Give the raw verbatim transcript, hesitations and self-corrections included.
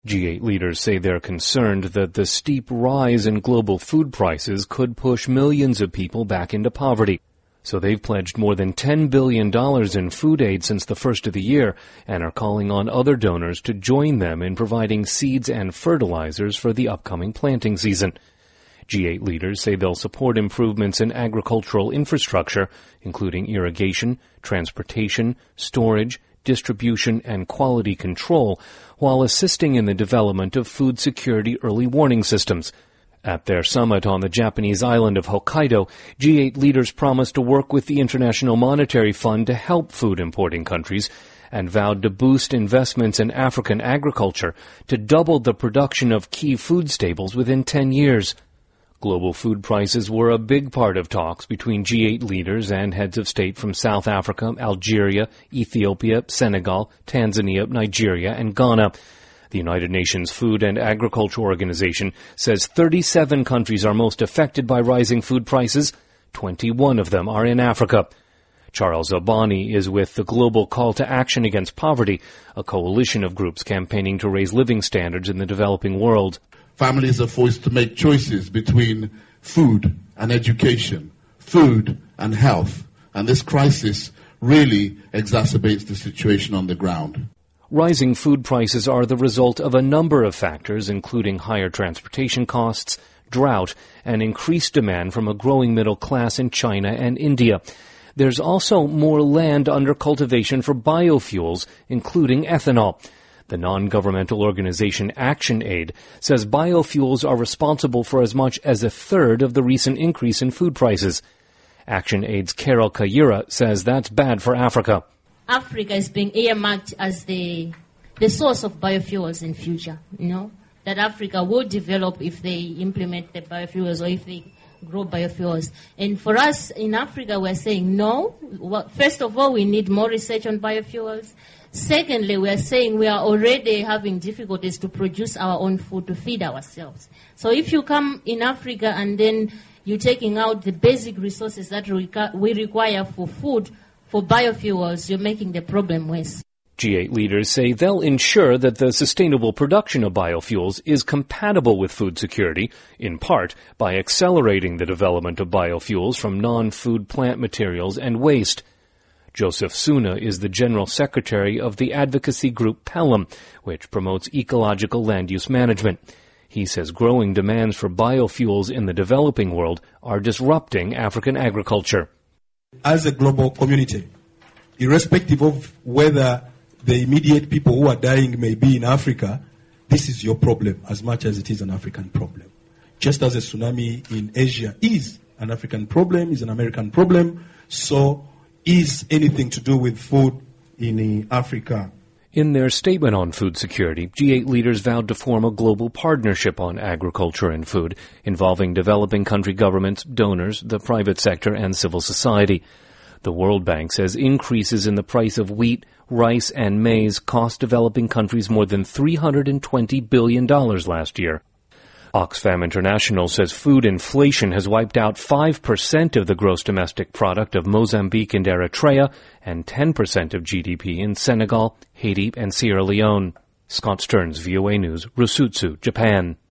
G eight leaders say they're concerned that the steep rise in global food prices could push millions of people back into poverty. So they've pledged more than ten billion dollars in food aid since the first of the year and are calling on other donors to join them in providing seeds and fertilizers for the upcoming planting season. G eight leaders say they'll support improvements in agricultural infrastructure, including irrigation, transportation, storage, distribution, and quality control, while assisting in the development of food security early warning systems. At their summit on the Japanese island of Hokkaido, G eight leaders promised to work with the International Monetary Fund to help food importing countries and vowed to boost investments in African agriculture to double the production of key food staples within ten years. Global food prices were a big part of talks between G eight leaders and heads of state from South Africa, Algeria, Ethiopia, Senegal, Tanzania, Nigeria, and Ghana. The United Nations Food and Agriculture Organization says thirty-seven countries are most affected by rising food prices. twenty-one of them are in Africa. Charles Abani is with the Global Call to Action Against Poverty, a coalition of groups campaigning to raise living standards in the developing world. Families are forced to make choices between food and education, food and health, and this crisis really exacerbates the situation on the ground. Rising food prices are the result of a number of factors, including higher transportation costs, drought, and increased demand from a growing middle class in China and India. There's also more land under cultivation for biofuels, including ethanol. The non-governmental organization ActionAid says biofuels are responsible for as much as a third of the recent increase in food prices. ActionAid's Carol Kayira says that's bad for Africa. Africa is being earmarked as the the source of biofuels in future, you know, that Africa will develop if they implement the biofuels or if they grow biofuels. And for us in Africa, we're saying no. Well, first of all, we need more research on biofuels. Secondly, we are saying we are already having difficulties to produce our own food to feed ourselves. So if you come in Africa and then you're taking out the basic resources that we require for food, for biofuels, you're making the problem worse. G eight leaders say they'll ensure that the sustainable production of biofuels is compatible with food security, in part by accelerating the development of biofuels from non-food plant materials and waste. Joseph Suna is the General Secretary of the advocacy group Pelham, which promotes ecological land use management. He says growing demands for biofuels in the developing world are disrupting African agriculture. As a global community, irrespective of whether the immediate people who are dying may be in Africa, this is your problem as much as it is an African problem. Just as a tsunami in Asia is an African problem, is an American problem, so is anything to do with food in Africa. In their statement on food security, G eight leaders vowed to form a global partnership on agriculture and food, involving developing country governments, donors, the private sector, and civil society. The World Bank says increases in the price of wheat, rice, and maize cost developing countries more than three hundred twenty billion dollars last year. Oxfam International says food inflation has wiped out five percent of the gross domestic product of Mozambique and Eritrea and ten percent of G D P in Senegal, Haiti, and Sierra Leone. Scott Stearns, V O A News, Rusutsu, Japan.